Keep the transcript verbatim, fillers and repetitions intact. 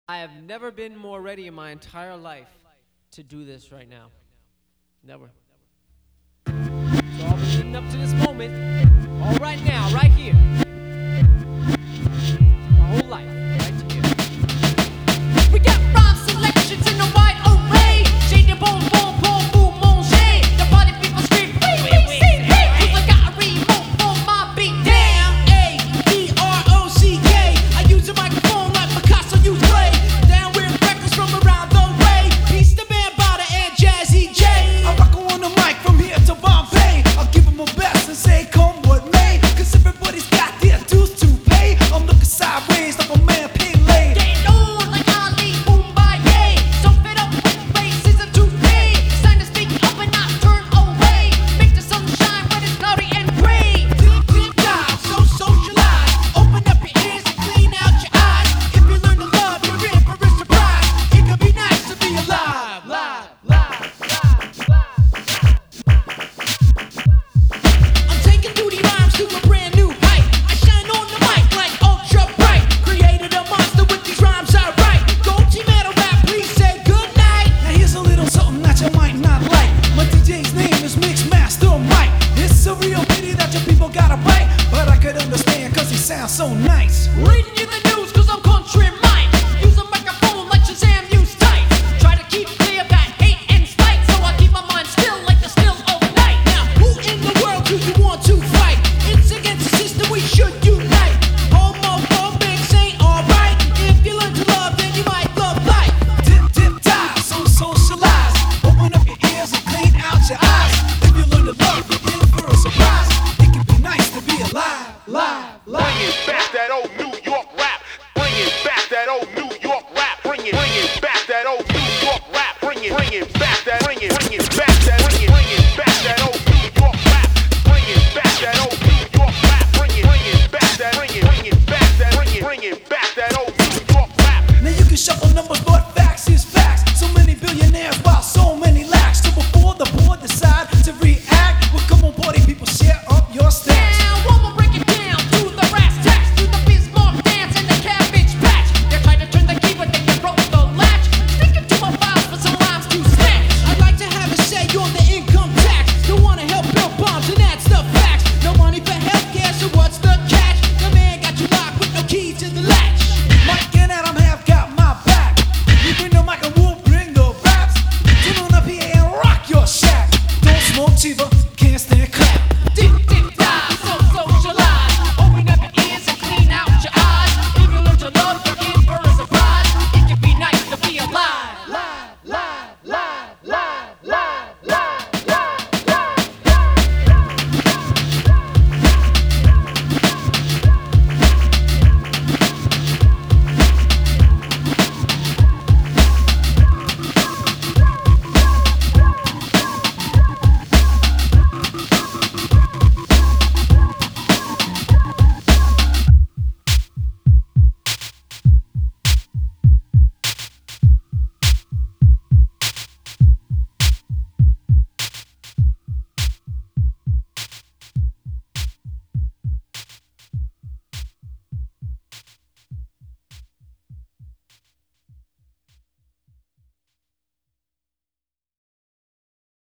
I have never been more ready in my entire life to do this right now. Never. So I'll be leading up to this moment, all right now, right here. My whole life, right here. We got rhyme selections in a wide array. J'ai des bonbons pour vous manger. The party people scream, wee, wee, wee, wee. Cause I got a remote for my beat. Damn, A E R O C K. I use a microphone like Picasso used clay. Down with records from around the way. Peace to Bambaataa and Jazzy J. I rock on the mic from here to Bombay. I'll give them my best and say come what may. Cause everybody's got their dues to pay. I'm looking sideways like a man Pele. Getting on like Ali Boombaye. So fed up with racism today. It's time to speak up and not turn away. Make the sun shine when it's cloudy and gray. Dip, dip, dive, so socialize. Open up your ears and clean out your eyes. If you learn to love, you're in for a surprise. It could be nice to be alive. Live, live, live, live. I'm taking duty rhymes to a brand new height. I shine on the mic like ultra bright. Created a monster with these rhymes I write. Go team metal rap, please say goodnight. Now here's a little something that you might not like. My D J's name is Mixmaster Mike. It's a real pity that your people gotta bite. But I could understand cause he sounds so nice. Reading you the news cause I'm country Mike. Use a microphone like Shazam used tight. Try to keep clear that hate and spite. So I keep my mind still like the still of night. Now who in the world do you want to fight? It's against the system, we should unite. Homophobics ain't alright. If you learn to love then you might love life. Dip, dip, dive, so socialize. Open up your ears and clean out your eyes. If you learn to love, you're in for a surprise. It can be nice to be alive, live, live. Bringing back that old New York rap. Bringing back that old New York rap. Bringing, bringing back that old New York rap. Bringing, bringing back that, bringing, bringing back that.